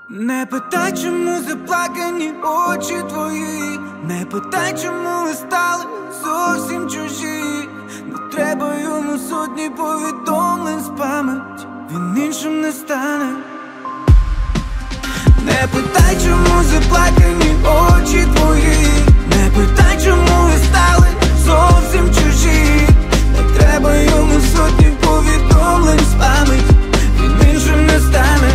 Не питай, чому заплакані очі твої, не питай, чому ви стали зовсім чужі. Не треба йому сотні повідомлень з пам'яті, він іншим не стане. Не питай, чому заплакані очі твої, не питай, чому ви стали зовсім чужі. Не треба йому сотні повідомлень з пам'яті, він іншим не стане.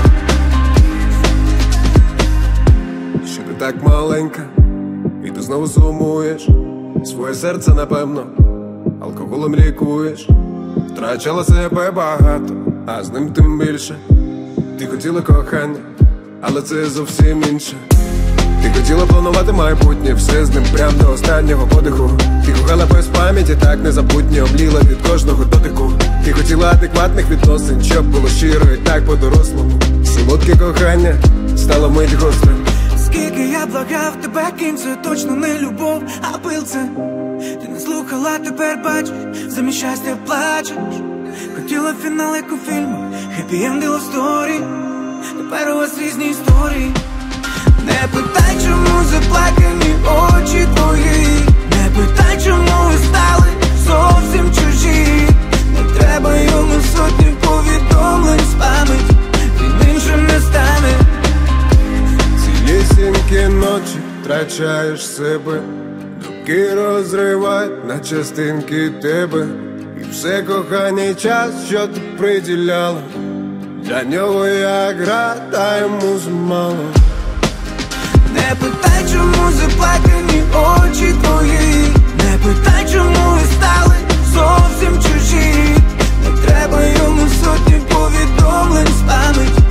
Що ти так маленька, і ти знову сумуєш. Своє серце, напевно, алкоголем лікуєш. Втрачала себе багато, а з ним тим більше. Ти хотіла кохання, але це зовсім інше. Ти хотіла планувати майбутнє, все з ним прям до останнього подиху. Ти кохала без пам'яті, так незабутньо омліла від кожного дотику. Ти хотіла адекватних відносин, щоб було щиро і так по-дорослому. Солодке кохання стало мить гострим. Скільки я благав тебе, кінь, це точно не любов, а пил це. Ти не слухала, тепер бачиш, замість щастя плачеш. Хотіла фінал, як у фільму, happy end love story. Тепер у вас різні історії. Не питай, чому заплакані очі твої, не питай, чому ви стали зовсім чужі. Не треба йому сотні повідомлень з пам'яті, він іншим не стане. Цілісінькі ночі втрачаєш себе, думки розривають на частинки тебе. І все кохання і час, що ти приділяла, для нього як гра, та йому замало. Не питай, чому заплакані очі твої, не питай, чому ви стали зовсім чужі. Не треба йому сотні повідомлень з пам'яті,